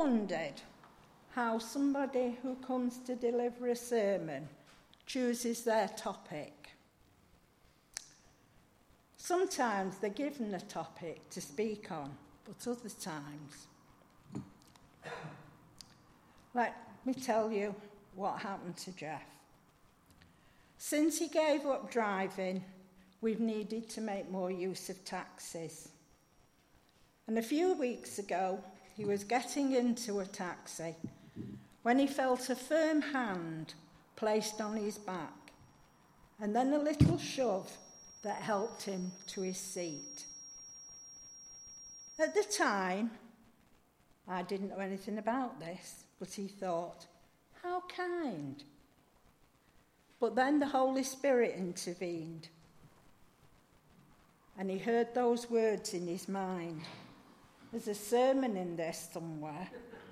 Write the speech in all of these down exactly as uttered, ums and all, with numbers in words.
wondered how somebody who comes to deliver a sermon chooses their topic? Sometimes they're given a topic to speak on, but other times. Let me tell you what happened to Jeff. Since he gave up driving, we've needed to make more use of taxis. And a few weeks ago, he was getting into a taxi when he felt a firm hand placed on his back and then a little shove that helped him to his seat. At the time, I didn't know anything about this, but he thought, how kind. But then the Holy Spirit intervened, and he heard those words in his mind. There's a sermon in there somewhere,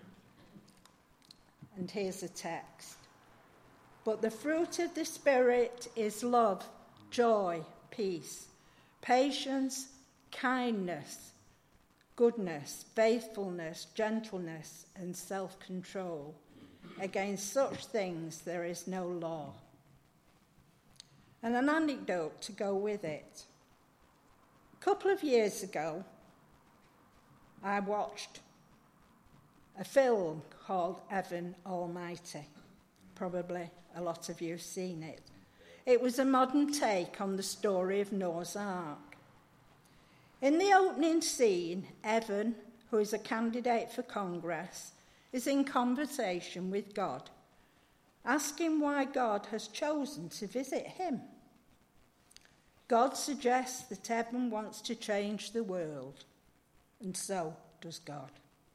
and here's a text. But the fruit of the Spirit is love, joy, peace, patience, kindness, goodness, faithfulness, gentleness, and self-control. Against such things there is no law. And an anecdote to go with it. A couple of years ago, I watched a film called Evan Almighty. Probably a lot of you have seen it. It was a modern take on the story of Noah's Ark. In the opening scene, Evan, who is a candidate for Congress, is in conversation with God, asking why God has chosen to visit him. God suggests that Evan wants to change the world, and so does God.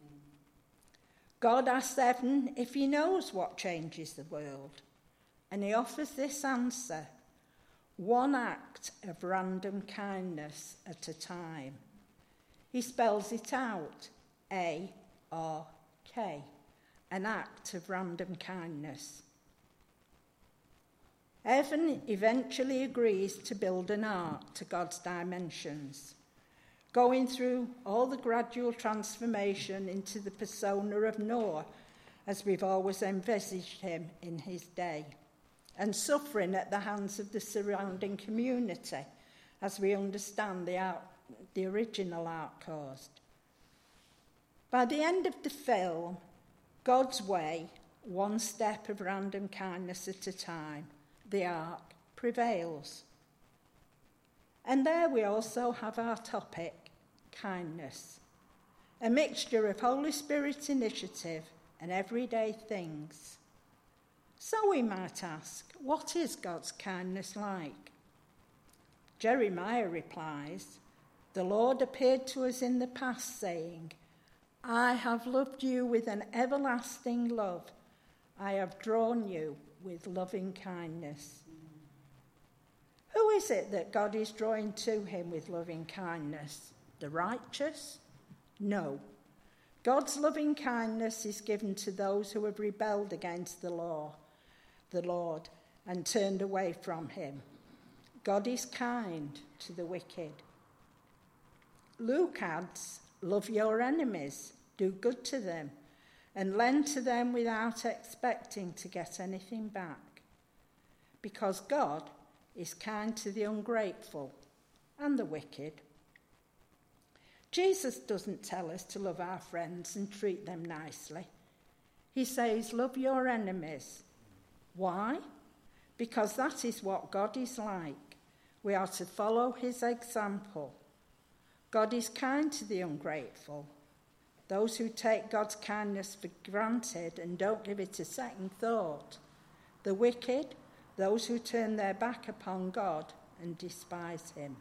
God asks Evan if he knows what changes the world, and he offers this answer: one act of random kindness at a time. He spells it out, A R K, an act of random kindness. Evan eventually agrees to build an ark to God's dimensions, going through all the gradual transformation into the persona of Noah, as we've always envisaged him in his day, and suffering at the hands of the surrounding community, as we understand the, ark, the original ark caused. By the end of the film, God's way, one step of random kindness at a time, the ark prevails. And there we also have our topic, kindness, a mixture of Holy Spirit initiative and everyday things. So we might ask, what is God's kindness like? Jeremiah replies, the Lord appeared to us in the past, saying, I have loved you with an everlasting love. I have drawn you with loving kindness. Who is it that God is drawing to him with loving kindness? The righteous? No. God's loving kindness is given to those who have rebelled against the law, the Lord, and turned away from him. God is kind to the wicked. Luke adds, love your enemies, do good to them, and lend to them without expecting to get anything back. Because God is kind to the ungrateful and the wicked. Jesus doesn't tell us to love our friends and treat them nicely. He says, love your enemies. Why? Because that is what God is like. We are to follow his example. God is kind to the ungrateful, those who take God's kindness for granted and don't give it a second thought. The wicked, those who turn their back upon God and despise him.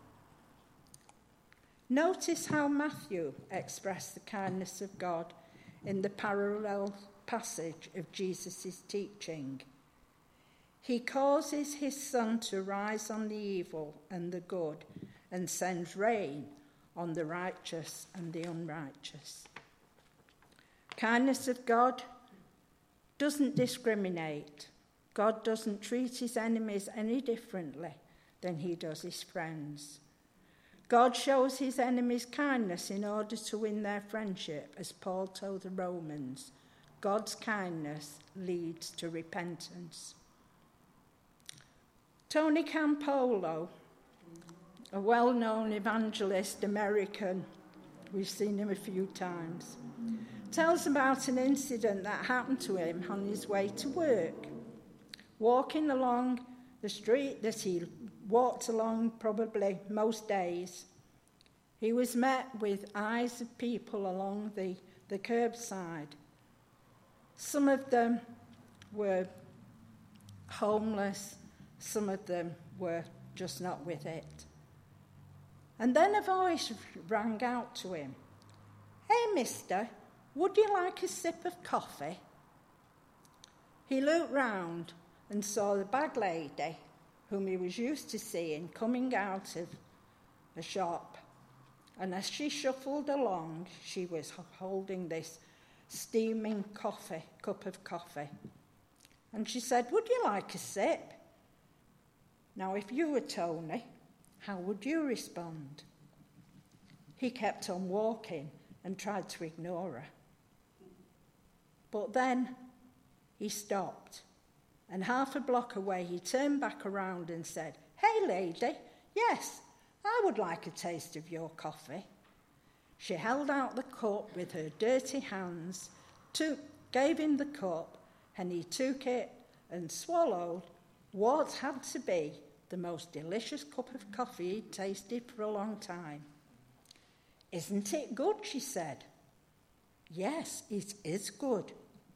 Notice how Matthew expressed the kindness of God in the parallel passage of Jesus' teaching. He causes his sun to rise on the evil and the good and sends rain on the righteous and the unrighteous. Kindness of God doesn't discriminate. God doesn't treat his enemies any differently than he does his friends. God shows his enemies kindness in order to win their friendship, as Paul told the Romans. God's kindness leads to repentance. Tony Campolo, a well-known evangelist American, we've seen him a few times, tells about an incident that happened to him on his way to work. Walking along the street that he walked along probably most days, he was met with eyes of people along the, the curbside. Some of them were homeless, some of them were just not with it. And then a voice rang out to him, "Hey, mister, would you like a sip of coffee?" He looked round and saw the bag lady, whom he was used to seeing, coming out of the shop. And as she shuffled along, she was holding this steaming coffee, cup of coffee. And she said, "Would you like a sip?" Now, if you were Tony, how would you respond? He kept on walking and tried to ignore her. But then he stopped, and half a block away he turned back around and said, "Hey, lady, yes, I would like a taste of your coffee." She held out the cup with her dirty hands, took, gave him the cup, and he took it and swallowed what had to be the most delicious cup of coffee he'd tasted for a long time. "Isn't it good?" she said. "Yes, it is good."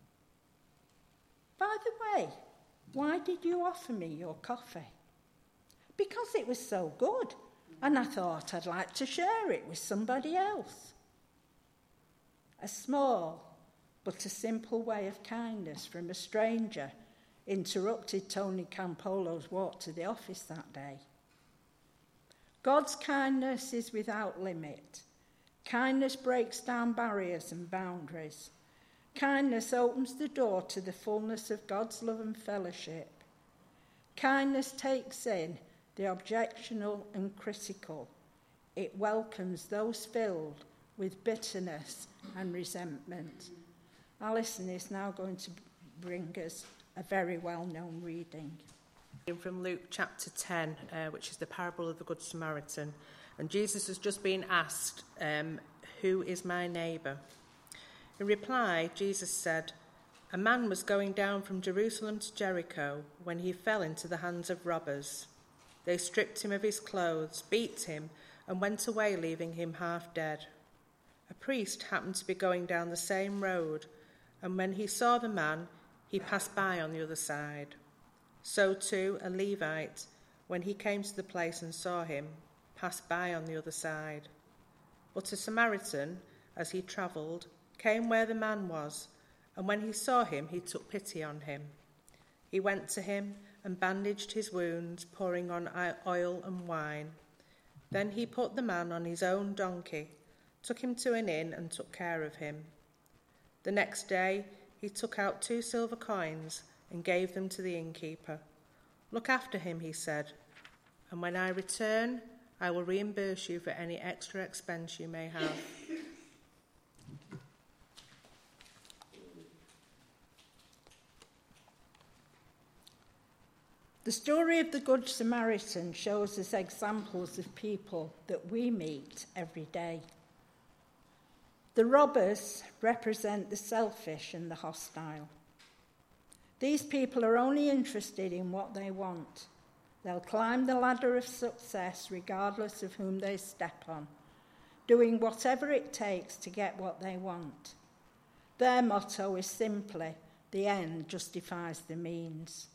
"By the way, why did you offer me your coffee?" "Because it was so good, and I thought I'd like to share it with somebody else." A small but a simple way of kindness from a stranger interrupted Tony Campolo's walk to the office that day. God's kindness is without limit. Kindness breaks down barriers and boundaries. Kindness opens the door to the fullness of God's love and fellowship. Kindness takes in the objectionable and critical. It welcomes those filled with bitterness and resentment. Alison is now going to bring us a very well-known reading. From Luke chapter ten, uh, which is the parable of the Good Samaritan. And Jesus has just been asked, um, "Who is my neighbour?" In reply, Jesus said, "A man was going down from Jerusalem to Jericho when he fell into the hands of robbers. They stripped him of his clothes, beat him, and went away, leaving him half dead. A priest happened to be going down the same road, and when he saw the man, he passed by on the other side. So too a Levite, when he came to the place and saw him, passed by on the other side. But a Samaritan, as he travelled, came where the man was, and when he saw him, he took pity on him. He went to him and bandaged his wounds, pouring on oil and wine. Then he put the man on his own donkey, took him to an inn, and took care of him. The next day he took out two silver coins and gave them to the innkeeper. 'Look after him,' he said, 'and when I return, I will reimburse you for any extra expense you may have.'" The story of the Good Samaritan shows us examples of people that we meet every day. The robbers represent the selfish and the hostile. These people are only interested in what they want. They'll climb the ladder of success regardless of whom they step on, doing whatever it takes to get what they want. Their motto is simply, "The end justifies the means."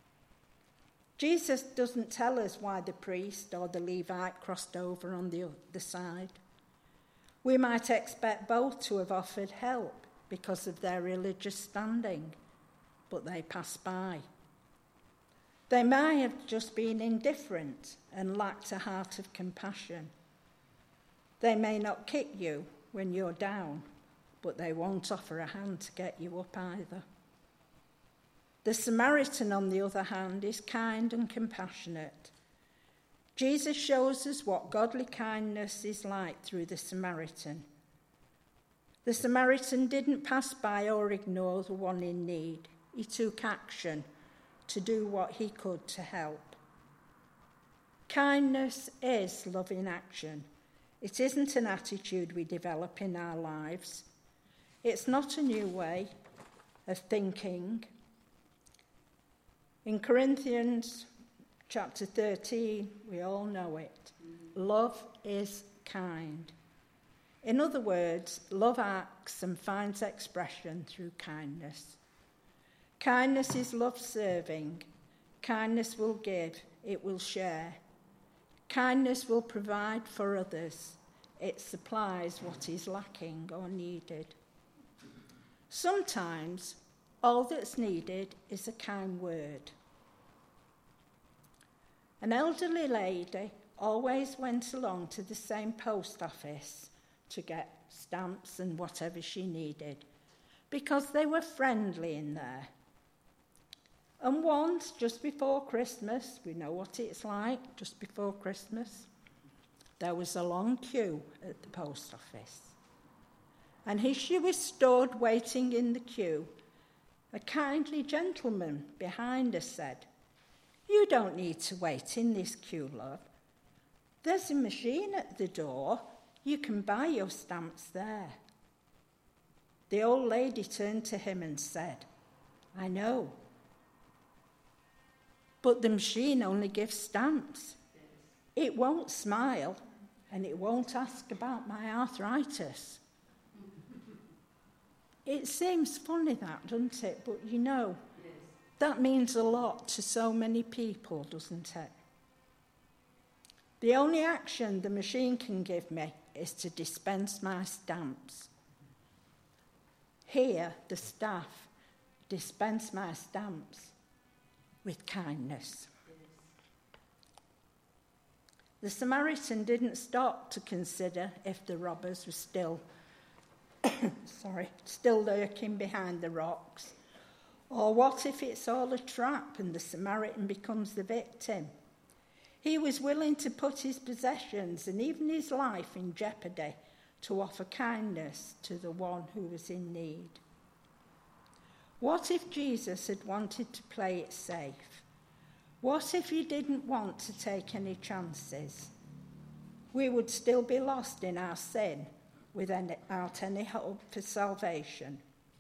Jesus doesn't tell us why the priest or the Levite crossed over on the other side. We might expect both to have offered help because of their religious standing, but they passed by. They may have just been indifferent and lacked a heart of compassion. They may not kick you when you're down, but they won't offer a hand to get you up either. The Samaritan, on the other hand, is kind and compassionate. Jesus shows us what godly kindness is like through the Samaritan. The Samaritan didn't pass by or ignore the one in need. He took action to do what he could to help. Kindness is love in action. It isn't an attitude we develop in our lives. It's not a new way of thinking. In Corinthians chapter thirteen, we all know it. Love is kind. In other words, love acts and finds expression through kindness. Kindness is love-serving. Kindness will give. It will share. Kindness will provide for others. It supplies what is lacking or needed. Sometimes, all that's needed is a kind word. An elderly lady always went along to the same post office to get stamps and whatever she needed, because they were friendly in there. And once, just before Christmas, we know what it's like, just before Christmas, there was a long queue at the post office. And as she was stood waiting in the queue, a kindly gentleman behind her said, "You don't need to wait in this queue, love. There's a machine at the door. You can buy your stamps there." The old lady turned to him and said, "I know. But the machine only gives stamps. It won't smile, and it won't ask about my arthritis." It seems funny, that, doesn't it? But you know, yes, that means a lot to so many people, doesn't it? The only action the machine can give me is to dispense my stamps. Here, the staff dispense my stamps with kindness. The Samaritan didn't stop to consider if the robbers were still, sorry, still lurking behind the rocks, or what if it's all a trap and the Samaritan becomes the victim. He was willing to put his possessions and even his life in jeopardy to offer kindness to the one who was in need. What if Jesus had wanted to play it safe? What if he didn't want to take any chances? We would still be lost in our sin without any hope for salvation.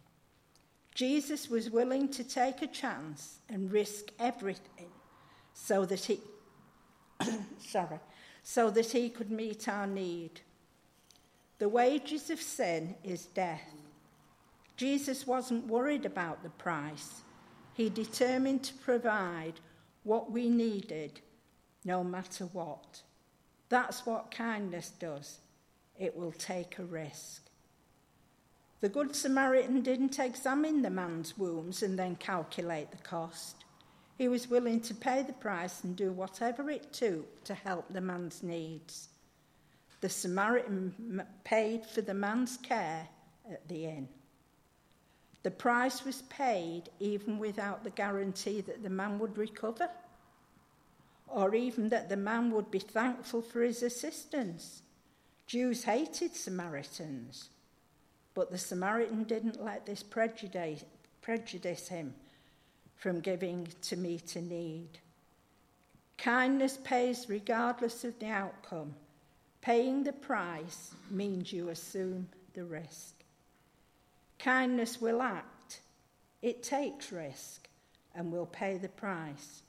Jesus was willing to take a chance and risk everything so that he sorry, so that he could meet our need. The wages of sin is death. Jesus wasn't worried about the price. He determined to provide what we needed, no matter what. That's what kindness does. It will take a risk. The Good Samaritan didn't examine the man's wounds and then calculate the cost. He was willing to pay the price and do whatever it took to help the man's needs. The Samaritan paid for the man's care at the inn. The price was paid even without the guarantee that the man would recover, or even that the man would be thankful for his assistance. Jews hated Samaritans, but the Samaritan didn't let this prejudice, prejudice him from giving to meet a need. Kindness pays regardless of the outcome. Paying the price means you assume the risk. Kindness will act. It takes risk and will pay the price.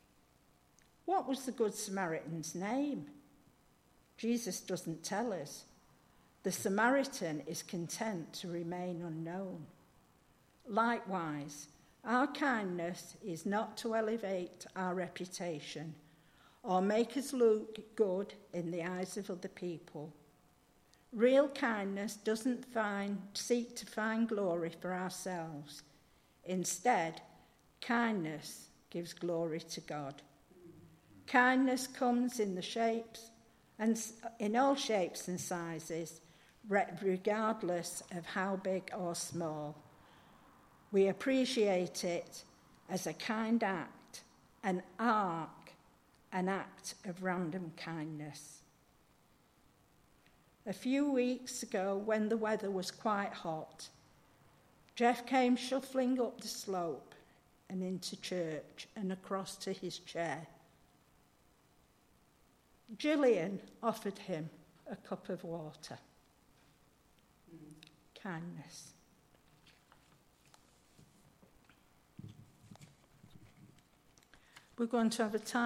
What was the Good Samaritan's name? Jesus doesn't tell us. The Samaritan is content to remain unknown. Likewise, our kindness is not to elevate our reputation or make us look good in the eyes of other people. Real kindness doesn't find, seek to find glory for ourselves. Instead, kindness gives glory to God. Kindness comes in the shapes and in all shapes and sizes, regardless of how big or small. We appreciate it as a kind act, an arc, an act of random kindness. A few weeks ago, when the weather was quite hot, Jeff came shuffling up the slope and into church and across to his chair. Gillian offered him a cup of water. Kindness. We're going to have a time